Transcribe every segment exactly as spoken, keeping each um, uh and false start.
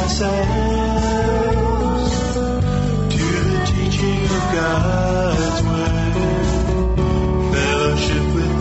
ourselves to the teaching of God's word. Fellowship with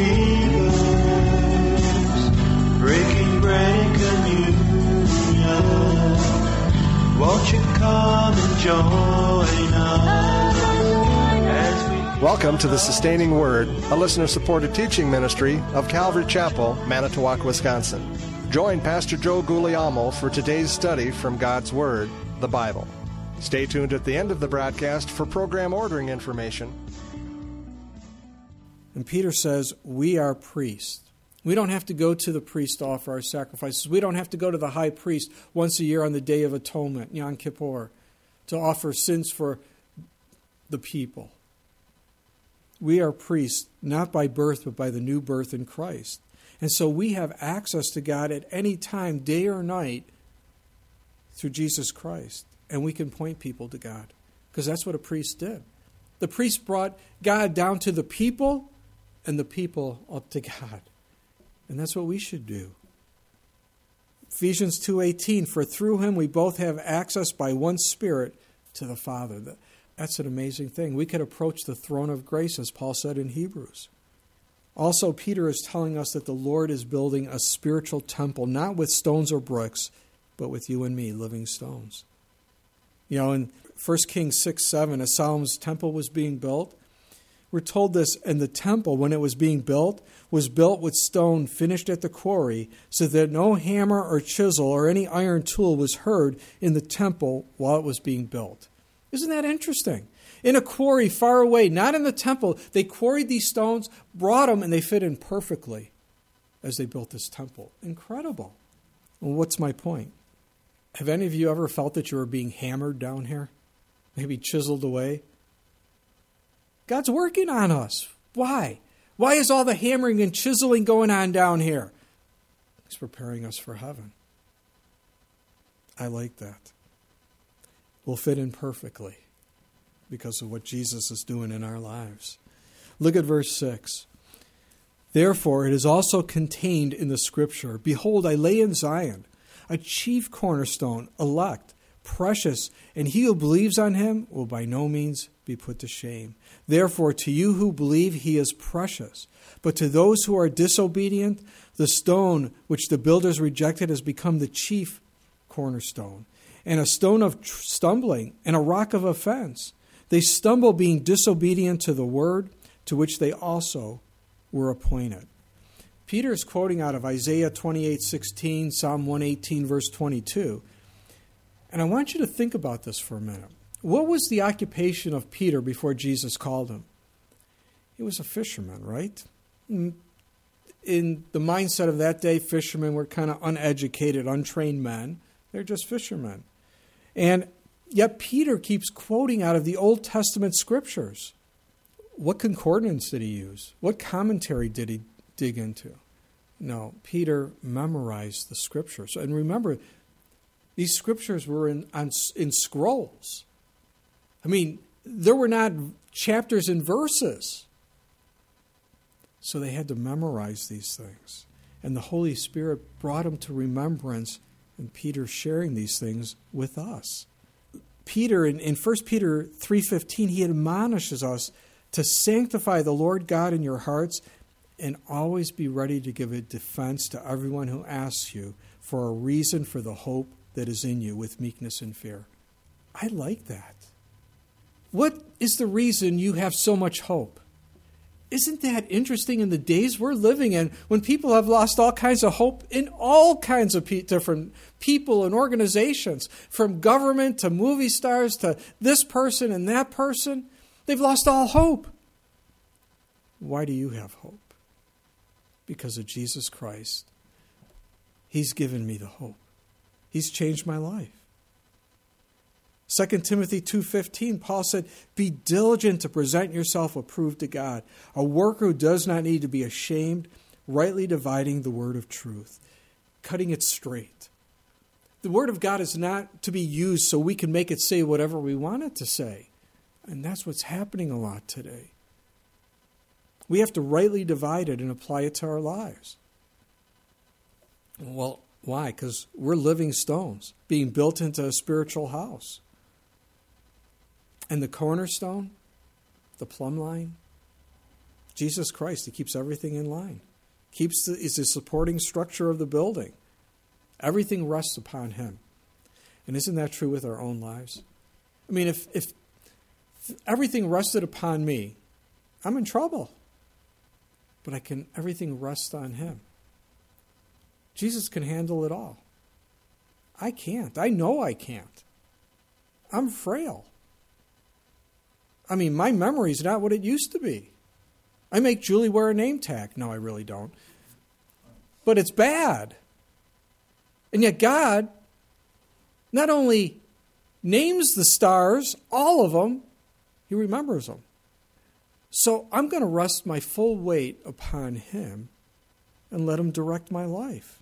believers, breaking bread and communion. Won't you come and join us as we... Welcome to the Sustaining Word, a listener-supported teaching ministry of Calvary Chapel, Manitowoc, Wisconsin. Join Pastor Joe Guglielmo for today's study from God's Word, the Bible. Stay tuned at the end of the broadcast for program ordering information. And Peter says, we are priests. We don't have to go to the priest to offer our sacrifices. We don't have to go to the high priest once a year on the Day of Atonement, Yom Kippur, to offer sins for the people. We are priests, not by birth, but by the new birth in Christ. And so we have access to God at any time, day or night, through Jesus Christ. And we can point people to God, because that's what a priest did. The priest brought God down to the people, and the people up to God. And that's what we should do. Ephesians two eighteen, for through him we both have access by one Spirit to the Father. That's an amazing thing. We can approach the throne of grace, as Paul said in Hebrews. Also, Peter is telling us that the Lord is building a spiritual temple, not with stones or bricks, but with you and me, living stones. You know, in First Kings six seven, as Solomon's temple was being built, we're told this, and the temple, when it was being built, was built with stone finished at the quarry, so that no hammer or chisel or any iron tool was heard in the temple while it was being built. Isn't that interesting? In a quarry far away, not in the temple, they quarried these stones, brought them, and they fit in perfectly as they built this temple. Incredible. Well, what's my point? Have any of you ever felt that you were being hammered down here? Maybe chiseled away? God's working on us. Why? Why is all the hammering and chiseling going on down here? He's preparing us for heaven. I like that. We'll fit in perfectly because of what Jesus is doing in our lives. Look at verse six. Therefore, it is also contained in the Scripture, behold, I lay in Zion a chief cornerstone, elect, precious, and he who believes on him will by no means be put to shame. Therefore, to you who believe, he is precious. But to those who are disobedient, the stone which the builders rejected has become the chief cornerstone, and a stone of stumbling, and a rock of offense. They stumble being disobedient to the word to which they also were appointed. Peter is quoting out of Isaiah twenty-eight sixteen, Psalm one eighteen, verse twenty-two. And I want you to think about this for a minute. What was the occupation of Peter before Jesus called him? He was a fisherman, right? In the mindset of that day, fishermen were kind of uneducated, untrained men. They're just fishermen. And yet Peter keeps quoting out of the Old Testament scriptures. What concordance did he use? What commentary did he dig into? No, Peter memorized the scriptures. And remember, these scriptures were in, on, in scrolls. I mean, there were not chapters and verses. So they had to memorize these things. And the Holy Spirit brought them to remembrance, and Peter sharing these things with us. Peter, in, in First Peter three fifteen, he admonishes us to sanctify the Lord God in your hearts and always be ready to give a defense to everyone who asks you for a reason for the hope that is in you with meekness and fear. I like that. What is the reason you have so much hope? Isn't that interesting in the days we're living in when people have lost all kinds of hope in all kinds of pe- different people and organizations, from government to movie stars to this person and that person? They've lost all hope. Why do you have hope? Because of Jesus Christ. He's given me the hope. He's changed my life. Second Timothy two fifteen, Paul said, be diligent to present yourself approved to God, a worker who does not need to be ashamed, rightly dividing the word of truth, cutting it straight. The word of God is not to be used so we can make it say whatever we want it to say. And that's what's happening a lot today. We have to rightly divide it and apply it to our lives. Well, Why? Because we're living stones being built into a spiritual house. And the cornerstone, the plumb line, Jesus Christ, he keeps everything in line. Keeps the, is the supporting structure of the building. Everything rests upon him. And isn't that true with our own lives? I mean, if, if everything rested upon me, I'm in trouble. But I can, everything rests on him. Jesus can handle it all. I can't. I know I can't. I'm frail. I mean, my memory's not what it used to be. I make Julie wear a name tag. No, I really don't. But it's bad. And yet God not only names the stars, all of them, he remembers them. So I'm going to rest my full weight upon him and let him direct my life.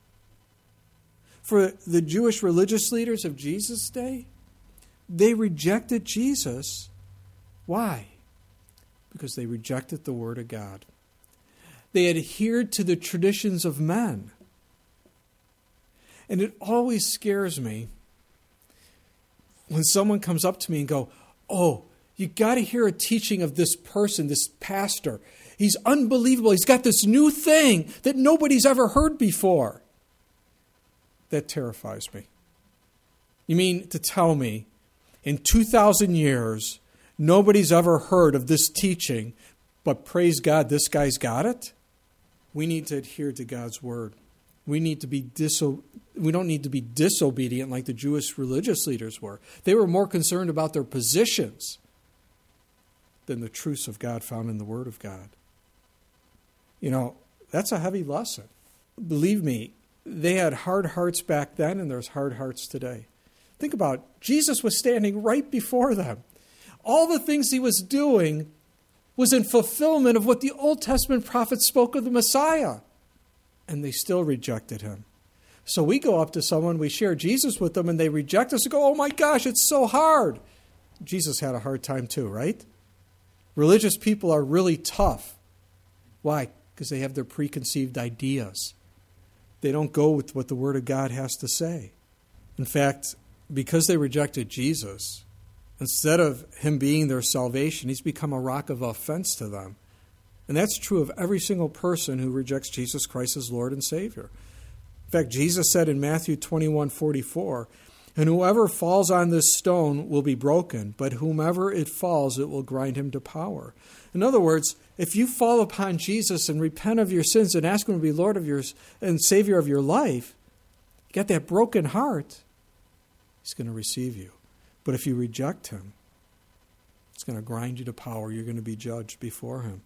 For the Jewish religious leaders of Jesus' day, they rejected Jesus. Why? Because they rejected the Word of God. They adhered to the traditions of men. And it always scares me when someone comes up to me and go, oh, you got to hear a teaching of this person, this pastor. He's unbelievable. He's got this new thing that nobody's ever heard before. That terrifies me. You mean to tell me in two thousand years, nobody's ever heard of this teaching, but praise God, this guy's got it? We need to adhere to God's word. We need to be diso- we don't need to be disobedient like the Jewish religious leaders were. They were more concerned about their positions than the truths of God found in the Word of God. You know, that's a heavy lesson. Believe me, they had hard hearts back then, and there's hard hearts today. Think about it. Jesus was standing right before them. All the things he was doing was in fulfillment of what the Old Testament prophets spoke of the Messiah. And they still rejected him. So we go up to someone, we share Jesus with them, and they reject us and go, oh my gosh, it's so hard. Jesus had a hard time too, right? Religious people are really tough. Why? Because they have their preconceived ideas. They don't go with what the Word of God has to say. In fact, because they rejected Jesus, instead of him being their salvation, he's become a rock of offense to them. And that's true of every single person who rejects Jesus Christ as Lord and Savior. In fact, Jesus said in Matthew twenty-one forty-four, and whoever falls on this stone will be broken, but whomever it falls, it will grind him to powder. In other words, if you fall upon Jesus and repent of your sins and ask him to be Lord of yours and Savior of your life, you got that broken heart, he's going to receive you. But if you reject him, it's going to grind you to powder. You're going to be judged before him.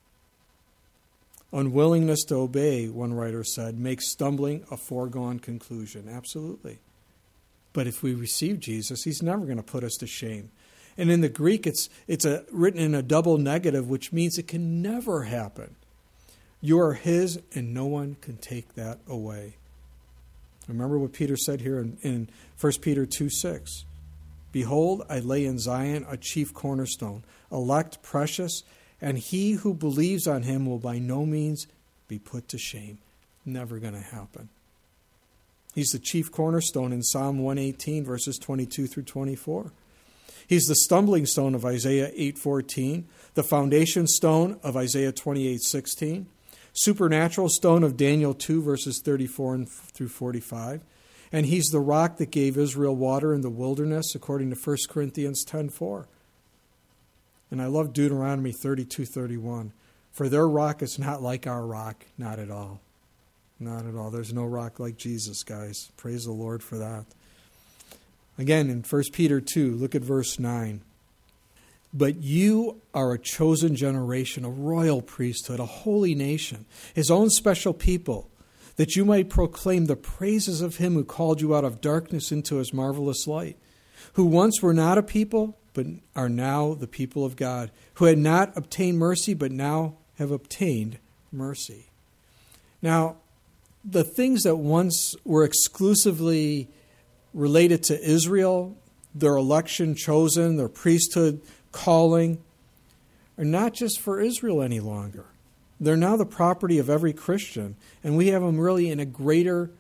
Unwillingness to obey, one writer said, makes stumbling a foregone conclusion. Absolutely. But if we receive Jesus, he's never going to put us to shame. And in the Greek, it's it's a, written in a double negative, which means it can never happen. You are his, and no one can take that away. Remember what Peter said here in, in First Peter two six. Behold, I lay in Zion a chief cornerstone, elect, precious, and he who believes on him will by no means be put to shame. Never going to happen. He's the chief cornerstone in Psalm one eighteen, verses twenty-two through twenty-four. He's the stumbling stone of Isaiah eight fourteen, the foundation stone of Isaiah twenty-eight sixteen, supernatural stone of Daniel two, verses thirty-four through forty-five, and he's the rock that gave Israel water in the wilderness, according to First Corinthians ten four. And I love Deuteronomy thirty-two thirty-one. For their rock is not like our rock, not at all. Not at all. There's no rock like Jesus, guys. Praise the Lord for that. Again, in First Peter two, look at verse nine. But you are a chosen generation, a royal priesthood, a holy nation, his own special people, that you might proclaim the praises of him who called you out of darkness into his marvelous light, who once were not a people, but are now the people of God, who had not obtained mercy, but now have obtained mercy. Now, the things that once were exclusively related to Israel, their election chosen, their priesthood calling, are not just for Israel any longer. They're now the property of every Christian, and we have them really in a greater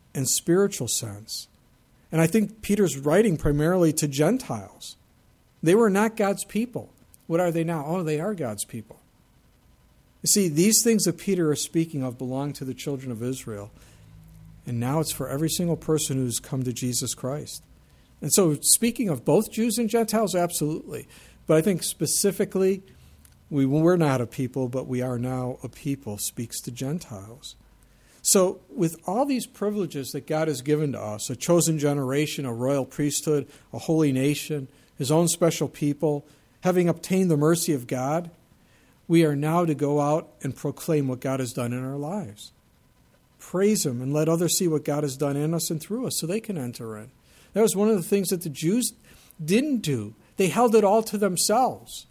and spiritual sense. And I think Peter's writing primarily to Gentiles. They were not God's people. What are they now? Oh, they are God's people. You see, these things that Peter is speaking of belong to the children of Israel. And now it's for every single person who's come to Jesus Christ. And so speaking of both Jews and Gentiles, absolutely. But I think specifically, we were not a people, but we are now a people, speaks to Gentiles. So with all these privileges that God has given to us, a chosen generation, a royal priesthood, a holy nation, his own special people, having obtained the mercy of God, we are now to go out and proclaim what God has done in our lives. Praise him and let others see what God has done in us and through us so they can enter in. That was one of the things that the Jews didn't do. They held it all to themselves.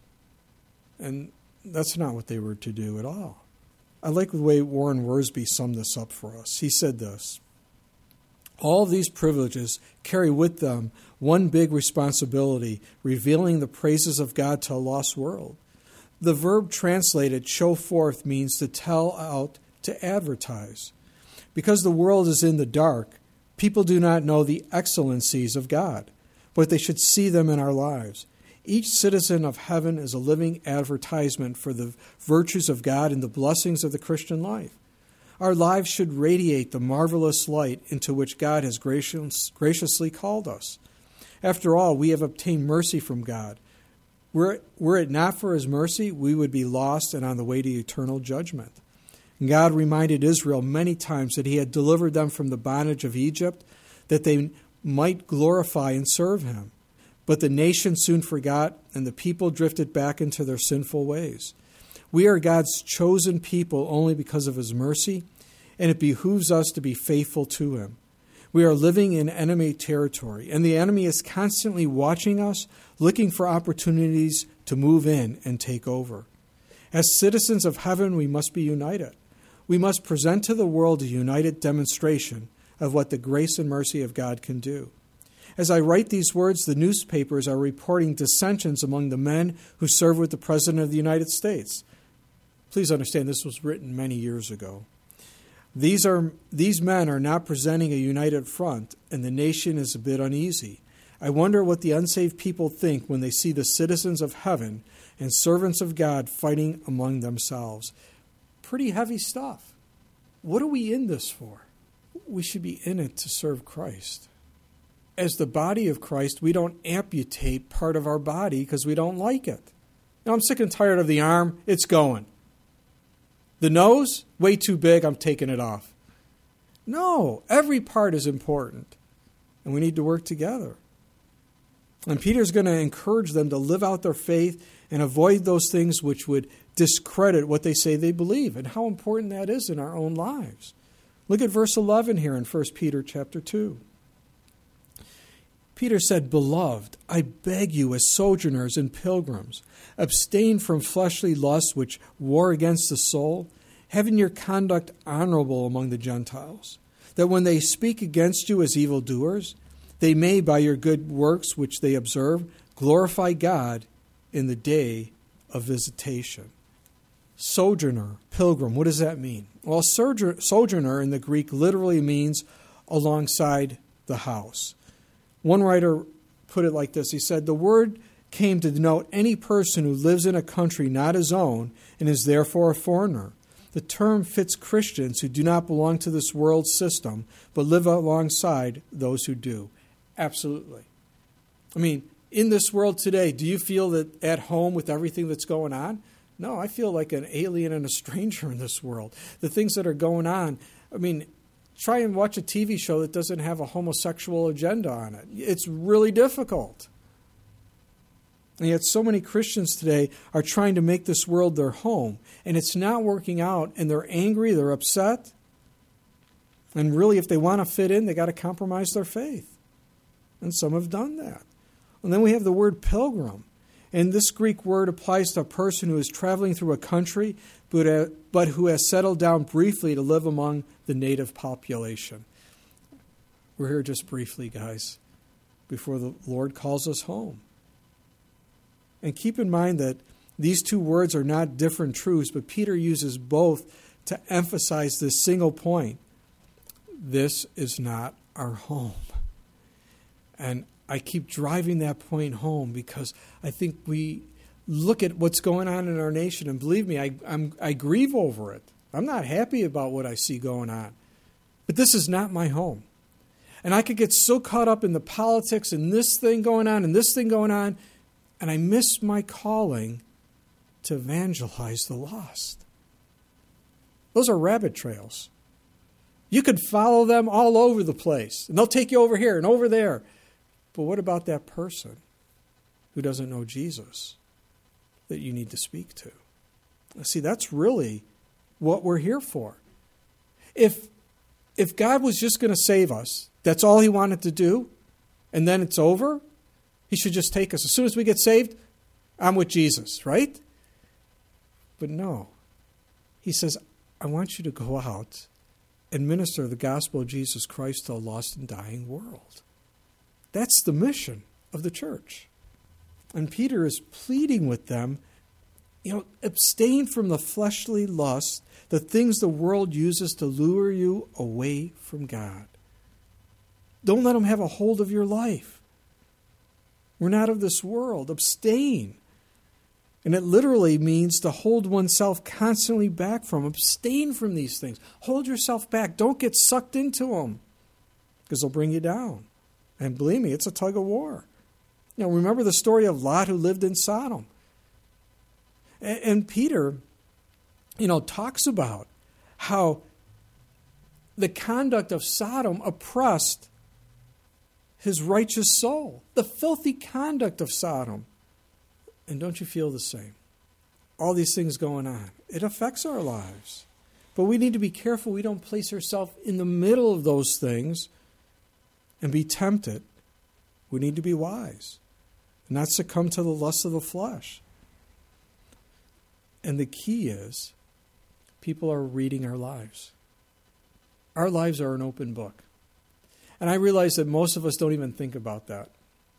And that's not what they were to do at all. I like the way Warren Wiersbe summed this up for us. He said this: all of these privileges carry with them one big responsibility, revealing the praises of God to a lost world. The verb translated show forth means to tell out, to advertise. Because the world is in the dark, people do not know the excellencies of God, but they should see them in our lives. Each citizen of heaven is a living advertisement for the virtues of God and the blessings of the Christian life. Our lives should radiate the marvelous light into which God has gracious, graciously called us. After all, we have obtained mercy from God. Were, were it not for his mercy, we would be lost and on the way to eternal judgment. And God reminded Israel many times that he had delivered them from the bondage of Egypt, that they might glorify and serve him. But the nation soon forgot, and the people drifted back into their sinful ways. We are God's chosen people only because of his mercy, and it behooves us to be faithful to him. We are living in enemy territory, and the enemy is constantly watching us, looking for opportunities to move in and take over. As citizens of heaven, we must be united. We must present to the world a united demonstration of what the grace and mercy of God can do. As I write these words, the newspapers are reporting dissensions among the men who serve with the President of the United States. Please understand, this was written many years ago. These are these men are not presenting a united front, and the nation is a bit uneasy. I wonder what the unsaved people think when they see the citizens of heaven and servants of God fighting among themselves. Pretty heavy stuff. What are we in this for? We should be in it to serve Christ. As the body of Christ, we don't amputate part of our body because we don't like it. Now, I'm sick and tired of the arm. It's going. The nose, way too big. I'm taking it off. No, every part is important, and we need to work together. And Peter's going to encourage them to live out their faith and avoid those things which would discredit what they say they believe, and how important that is in our own lives. Look at verse eleven here in First Peter chapter two. Peter said, "Beloved, I beg you as sojourners and pilgrims, abstain from fleshly lusts which war against the soul, having your conduct honorable among the Gentiles, that when they speak against you as evildoers, they may, by your good works which they observe, glorify God in the day of visitation." Sojourner, pilgrim, what does that mean? Well, sojourner in the Greek literally means alongside the house. One writer put it like this. He said, the word came to denote any person who lives in a country not his own and is therefore a foreigner. The term fits Christians who do not belong to this world system, but live alongside those who do. Absolutely. I mean, in this world today, do you feel that at home with everything that's going on? No, I feel like an alien and a stranger in this world. The things that are going on, I mean, try and watch a T V show that doesn't have a homosexual agenda on it. It's really difficult. And yet so many Christians today are trying to make this world their home, and it's not working out, and they're angry, they're upset. And really, if they want to fit in, they got to compromise their faith. And some have done that. And then we have the word pilgrim. And this Greek word applies to a person who is traveling through a country, but, uh, but who has settled down briefly to live among the native population. We're here just briefly, guys, before the Lord calls us home. And keep in mind that these two words are not different truths, but Peter uses both to emphasize this single point. this is not our home. And I keep driving that point home because I think we look at what's going on in our nation, and believe me, I, I'm, I grieve over it. I'm not happy about what I see going on. But this is not my home. And I could get so caught up in the politics and this thing going on and this thing going on, and I miss my calling to evangelize the lost. Those are rabbit trails. You could follow them all over the place, and they'll take you over here and over there. But what about that person who doesn't know Jesus that you need to speak to? See, that's really what we're here for. If if God was just going to save us, that's all he wanted to do, and then it's over, he should just take us. As soon as we get saved, I'm with Jesus, right? But no. He says, I want you to go out and minister the gospel of Jesus Christ to a lost and dying world. That's the mission of the church. And Peter is pleading with them, you know, abstain from the fleshly lust, the things the world uses to lure you away from God. Don't let them have a hold of your life. We're not of this world. Abstain. And it literally means to hold oneself constantly back from. Abstain from these things. Hold yourself back. Don't get sucked into them, because they'll bring you down. And believe me, it's a tug of war. You know, remember the story of Lot who lived in Sodom. And, and Peter, you know, talks about how the conduct of Sodom oppressed his righteous soul. The filthy conduct of Sodom. And don't you feel the same? All these things going on. It affects our lives. But we need to be careful we don't place ourselves in the middle of those things and be tempted. We need to be wise and not succumb to the lust of the flesh. And the key is, people are reading our lives. Our lives are an open book. And I realize that most of us don't even think about that.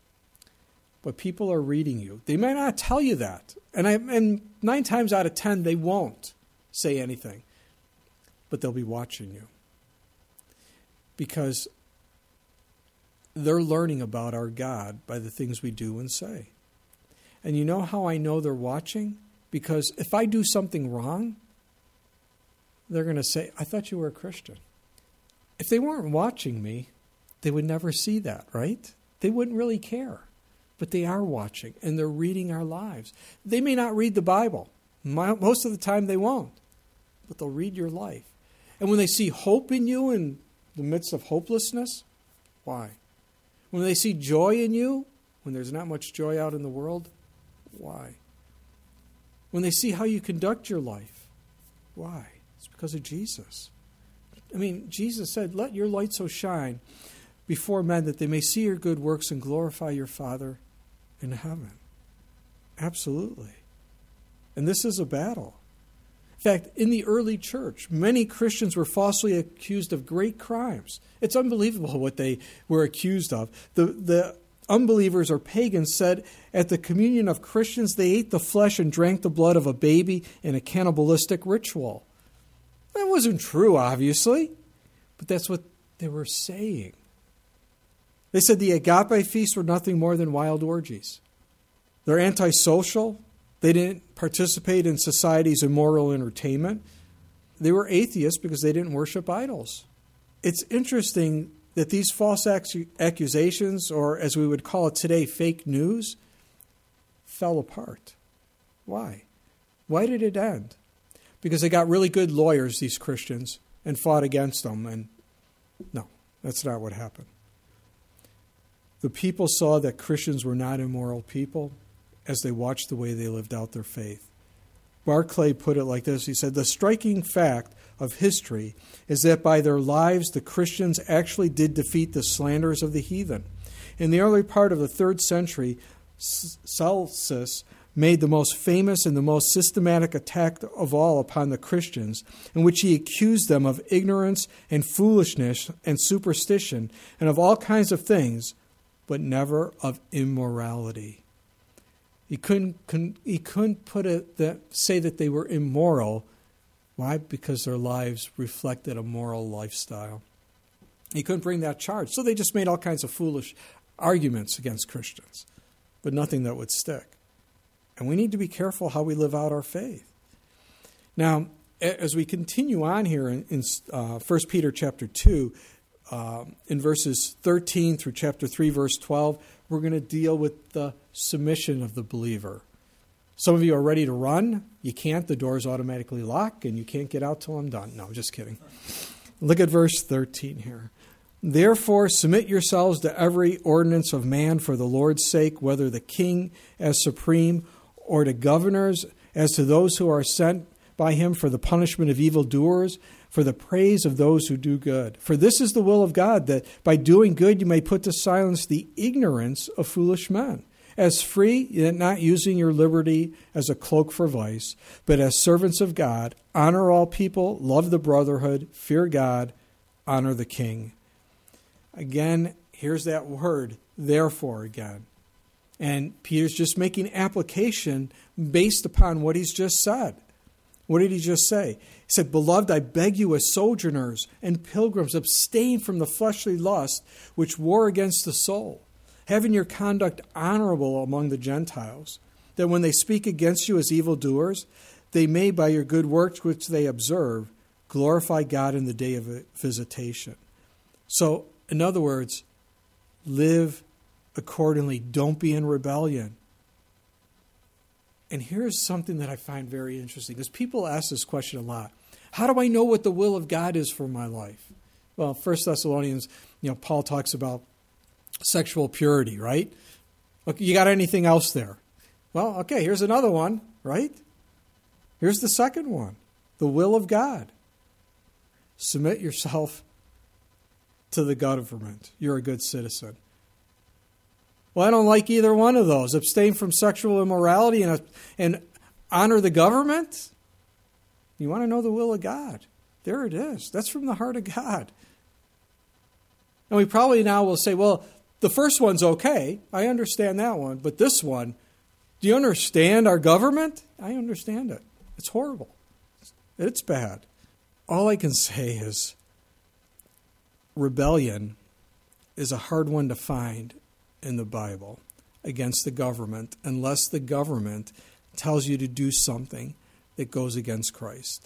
But people are reading you. They may not tell you that. And, I, and nine times out of ten, they won't say anything. But they'll be watching you. Because they're learning about our God by the things we do and say. And you know how I know they're watching? Because if I do something wrong, they're going to say, I thought you were a Christian. If they weren't watching me, they would never see that, right? They wouldn't really care. But they are watching, and they're reading our lives. They may not read the Bible. Most of the time they won't. But they'll read your life. And when they see hope in you in the midst of hopelessness, why? When they see joy in you, when there's not much joy out in the world, why? When they see how you conduct your life, why? It's because of Jesus. I mean, Jesus said, let your light so shine before men that they may see your good works and glorify your Father in heaven. Absolutely. And this is a battle. In fact, in the early church, many Christians were falsely accused of great crimes. It's unbelievable what they were accused of. The, the unbelievers or pagans said at the communion of Christians, they ate the flesh and drank the blood of a baby in a cannibalistic ritual. That wasn't true, obviously, but that's what they were saying. They said the agape feasts were nothing more than wild orgies. They're antisocial. They didn't participate in society's immoral entertainment. They were atheists because they didn't worship idols. It's interesting that these false accusations, or as we would call it today, fake news, fell apart. Why? Why did it end? Because they got really good lawyers, these Christians, and fought against them. And no, that's not what happened. The people saw that Christians were not immoral people as they watched the way they lived out their faith. Barclay put it like this. He said, the striking fact of history is that by their lives, the Christians actually did defeat the slanders of the heathen. In the early part of the third century, Celsus made the most famous and the most systematic attack of all upon the Christians, in which he accused them of ignorance and foolishness and superstition and of all kinds of things, but never of immorality. He couldn't, he couldn't put it that, say that they were immoral. Why? Because their lives reflected a moral lifestyle. He couldn't bring that charge. So they just made all kinds of foolish arguments against Christians, but nothing that would stick. And we need to be careful how we live out our faith. Now, as we continue on here in, in uh, First Peter chapter two, uh, in verses thirteen through chapter three, verse twelve, we're going to deal with the submission of the believer. Some of you are ready to run. You can't. The doors automatically lock, and you can't get out till I'm done. No, I'm just kidding. Look at verse thirteen here. Therefore, submit yourselves to every ordinance of man for the Lord's sake, whether the king as supreme or to governors, as to those who are sent by him for the punishment of evildoers, for the praise of those who do good. For this is the will of God, that by doing good you may put to silence the ignorance of foolish men. As free, yet not using your liberty as a cloak for vice, but as servants of God, honor all people, love the brotherhood, fear God, honor the king. Again, here's that word, therefore, again. And Peter's just making application based upon what he's just said. What did he just say? He said, Beloved, I beg you as sojourners and pilgrims, abstain from the fleshly lust which war against the soul, having your conduct honorable among the Gentiles, that when they speak against you as evildoers, they may, by your good works which they observe, glorify God in the day of visitation. So, in other words, live accordingly. Don't be in rebellion. And here's something that I find very interesting, because people ask this question a lot. How do I know what the will of God is for my life? Well, First Thessalonians, you know, Paul talks about sexual purity, right? Okay, you got anything else there? Well, okay, here's another one, right? Here's the second one, the will of God. Submit yourself to the government. You're a good citizen. Well, I don't like either one of those. Abstain from sexual immorality and, and honor the government? You want to know the will of God? There it is. That's from the heart of God. And we probably now will say, well, the first one's okay. I understand that one. But this one, do you understand our government? I understand it. It's horrible. It's bad. All I can say is rebellion is a hard one to find in the Bible against the government, unless the government tells you to do something that goes against Christ.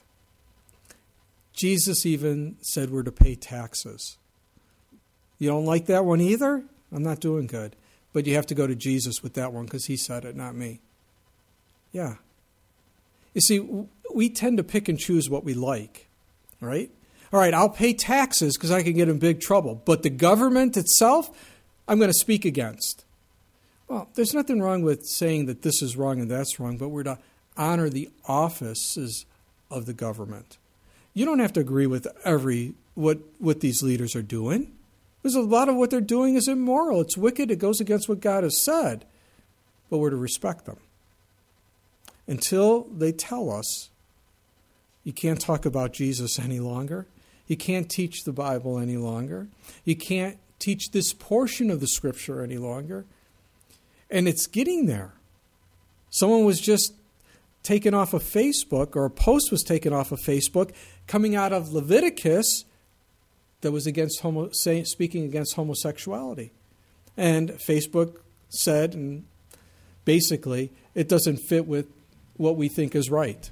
Jesus even said we're to pay taxes. You don't like that one either? I'm not doing good. But you have to go to Jesus with that one, because he said it, not me. Yeah. You see, we tend to pick and choose what we like, right? All right, I'll pay taxes because I can get in big trouble. But the government itself, I'm going to speak against. Well, there's nothing wrong with saying that this is wrong and that's wrong, but we're to honor the offices of the government. You don't have to agree with every what, what these leaders are doing. There's a lot of what they're doing is immoral. It's wicked. It goes against what God has said. But we're to respect them. Until they tell us you can't talk about Jesus any longer. You can't teach the Bible any longer. You can't teach this portion of the Scripture any longer. And it's getting there. Someone was just taken off of Facebook, or a post was taken off of Facebook coming out of Leviticus that was against homo, say, speaking against homosexuality. And Facebook said, and basically, it doesn't fit with what we think is right.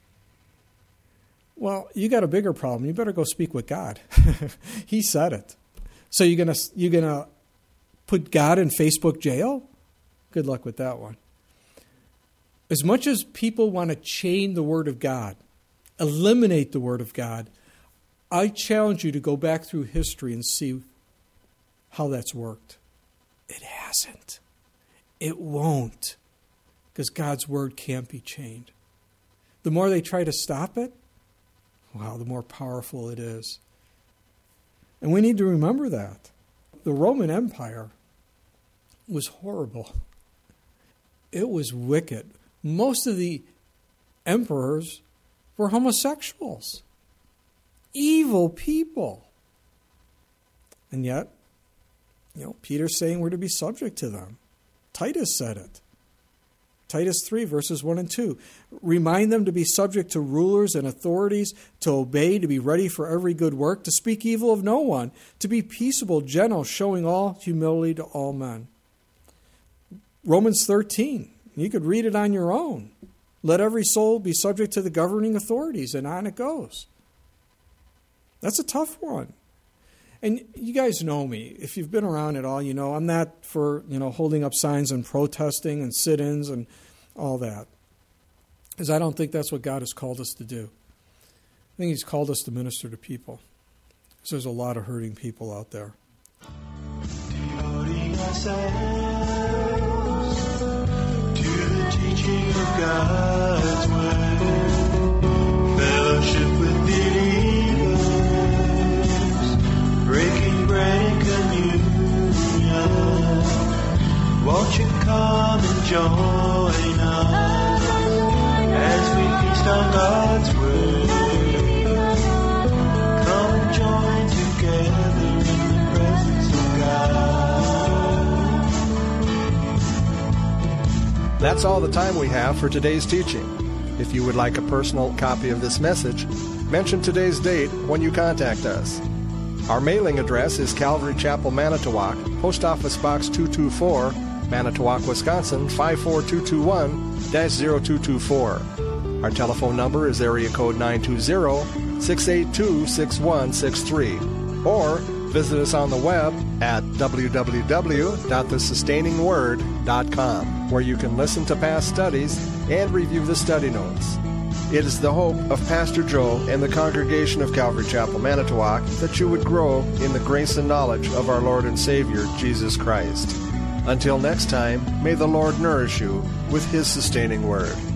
Well, you got a bigger problem. You better go speak with God. He said it. So you're gonna you're gonna put God in Facebook jail? Good luck with that one. As much as people want to chain the Word of God, eliminate the Word of God, I challenge you to go back through history and see how that's worked. It hasn't. It won't. Because God's Word can't be chained. The more they try to stop it, wow, the more powerful it is. And we need to remember that. The Roman Empire was horrible. It was wicked. Most of the emperors were homosexuals. Evil people. And yet, you know, Peter's saying we're to be subject to them. Titus said it. Titus three, verses one and two. Remind them to be subject to rulers and authorities, to obey, to be ready for every good work, to speak evil of no one, to be peaceable, gentle, showing all humility to all men. Romans thirteen, you could read it on your own. Let every soul be subject to the governing authorities, and on it goes. That's a tough one. And you guys know me. If you've been around at all, you know I'm not for, you know, holding up signs and protesting and sit-ins and all that. Because I don't think that's what God has called us to do. I think He's called us to minister to people. Because there's a lot of hurting people out there. Devoting ourselves to the teaching of God's word, fellowship with believers, breaking bread and communion. Won't you come and join us as we feast on God's word? Come and join together in the presence of God. That's all the time we have for today's teaching. If you would like a personal copy of this message, mention today's date when you contact us. Our mailing address is Calvary Chapel, Manitowoc, Post Office Box two two four, Manitowoc, Wisconsin five four two two one dash zero two two four. Our telephone number is area code nine two zero, six eight two, six one six three. Or visit us on the web at w w w dot the sustaining word dot com, where you can listen to past studies and review the study notes. It is the hope of Pastor Joe and the congregation of Calvary Chapel, Manitowoc, that you would grow in the grace and knowledge of our Lord and Savior, Jesus Christ. Until next time, may the Lord nourish you with His sustaining word.